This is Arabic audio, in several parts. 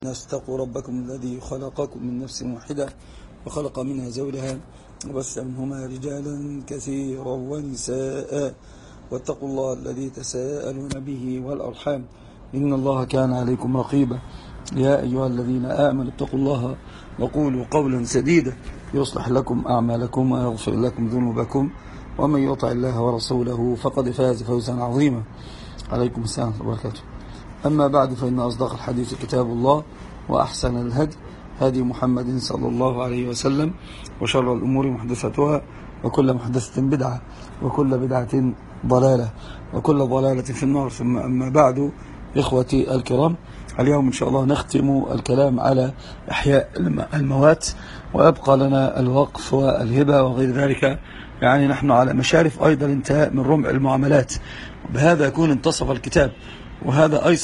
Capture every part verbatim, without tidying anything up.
الناس اتقوا ربكم الذي خلقكم من نفس واحدة وخلق منها زوجها وبث منهما رجالا كثيرا ونساء واتقوا الله الذي تساءلون به والأرحام إن الله كان عليكم رقيبا. يا أيها الذين آمنوا اتقوا الله وقولوا قولا سديدا يصلح لكم أعمالكم ويغفر لكم ذنوبكم ومن يطع الله ورسوله فقد فاز فوزا عظيما. عليكم السلام ورحمة الله وبركاته. أما بعد فإن أصدق الحديث كتاب الله وأحسن الهدي هدي محمد صلى الله عليه وسلم وشر الأمور محدثاتها وكل محدثة بدعة وكل بدعة ضلالة وكل ضلالة في النار. ثم أما بعد إخوتي الكرام، اليوم إن شاء الله نختم الكلام على إحياء الموات ويبقى لنا الوقف والهبة وغير ذلك. يعني نحن على مشارف أيضا الانتهاء من رمع المعاملات، بهذا يكون انتصف الكتاب، وهذا أيضا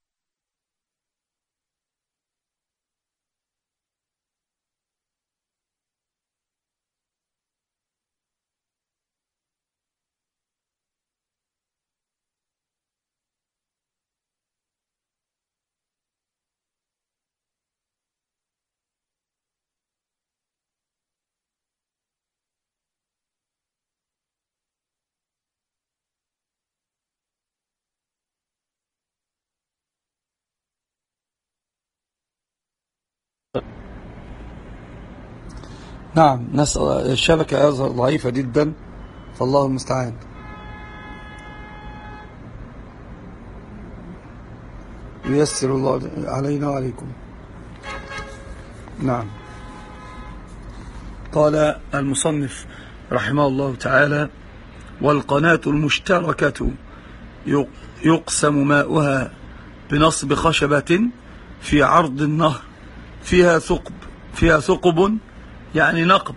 نعم نسأل. الشبكة يظهر ضعيفة جدا فالله المستعان. ييسر الله علينا وعليكم. نعم. قال المصنف رحمه الله تعالى: والقناة المشتركة يقسم ماؤها بنصب خشبة في عرض النهر فيها ثقب فيها ثقب يعني نقب،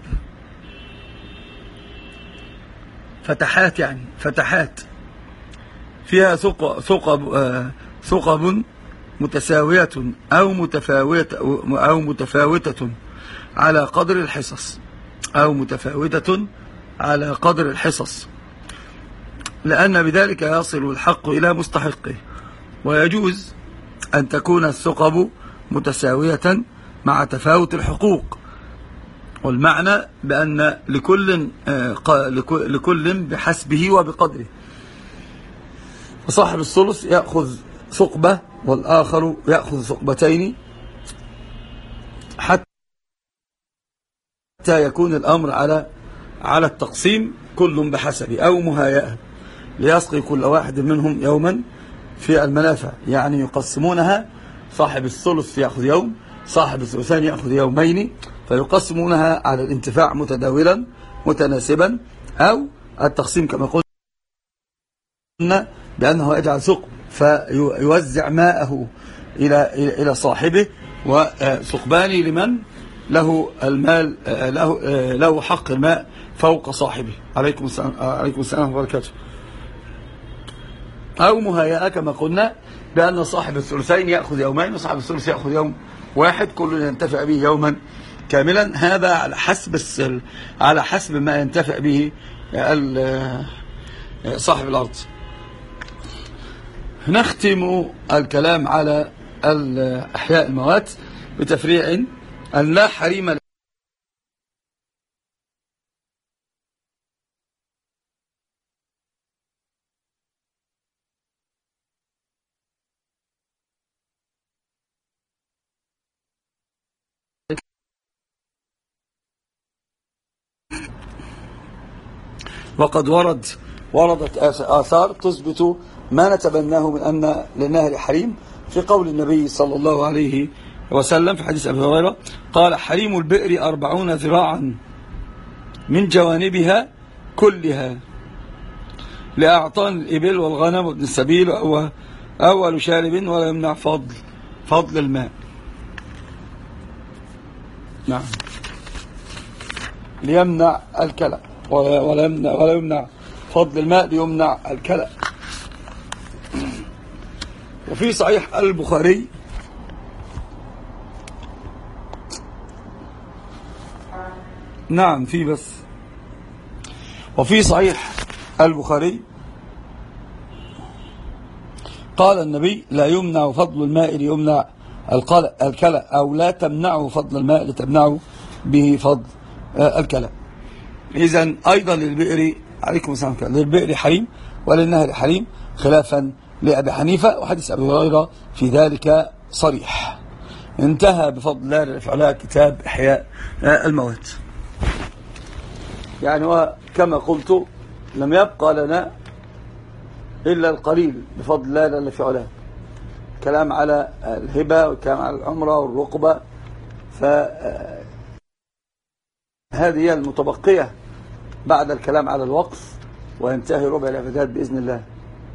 فتحات يعني فتحات فيها ثقب ثقب آه ثقب متساوية أو متفاوتة أو متفاوتة على قدر الحصص أو متفاوتة على قدر الحصص، لأن بذلك يصل الحق إلى مستحقه. ويجوز أن تكون الثقب متساوية مع تفاوت الحقوق، والمعنى بأن لكل لكل بحسبه وبقدره، فصاحب الثلث يأخذ ثقبة والآخر يأخذ ثقبتين حتى يكون الأمر على على التقسيم كل بحسبه أو مهيئة، ليسقي كل واحد منهم يوما في المنافع. يعني يقسمونها، صاحب الثلث يأخذ يوم، صاحب الثلثين يأخذ يومين، فيقسمونها على الانتفاع متداولا متناسبا، أو التقسيم كما قلنا بأنه يجعل ثقب فيوزع ماءه إلى إلى صاحبه، وثقبان لمن له المال له له حق الماء فوق صاحبه. عليكم السلام عليكم السلام وبركاته. أو مهيئة كما قلنا بأن صاحب الثلثين يأخذ يومين وصاحب الثلث يأخذ يوم واحد، كل ينتفع به يوما كاملا. هذا على حسب السل على حسب ما ينتفع به صاحب الأرض. نختم الكلام على إحياء الموات بتفريع أن لا حريم وقد ورد وردت آثار تثبت ما نتبناه من أن للنهر حريم، في قول النبي صلى الله عليه وسلم في حديث أبي هريرة قال: حريم البئر أربعون ذراعا من جوانبها كلها لأعطان الإبل والغنم وابن السبيل أول شارب ولا يمنع فضل فضل الماء. نعم، ليمنع الكلى ولا يمنع ولا يمنع فضل الماء، ليمنع الكلى. وفي صحيح البخاري نعم في بس وفي صحيح البخاري قال النبي: لا يمنع فضل الماء ليمنع الكلى، أو لا تمنعه فضل الماء لتمنعه به فضل الكلى. إذن أيضا للبئر عليكم السلام للبئر حريم وللنهر حريم، خلافا لأبي حنيفة، وحديث أبي هريرة في ذلك صريح. انتهى بفضل الله لفعلها كتاب إحياء الموات. يعني وكما قلت لم يبقى لنا إلا القليل بفضل الله لفعلها، كلام على الهبة والكلام على العمرة والرقبة، فهذه هي المتبقية بعد الكلام على الوقف، وينتهي ربع العبادات بإذن الله.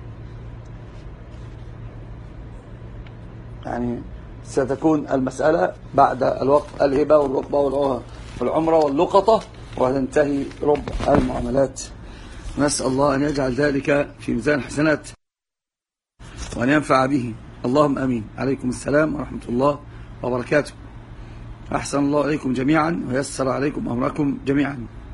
يعني ستكون المسألة بعد الوقف الهبة والرقبة والعمرة واللقطة، وتنتهي ربع المعاملات. نسأل الله أن يجعل ذلك في ميزان حسنات وأن ينفع به، اللهم أمين. عليكم السلام ورحمة الله وبركاته. أحسن الله عليكم جميعا ويسر عليكم أمركم جميعا.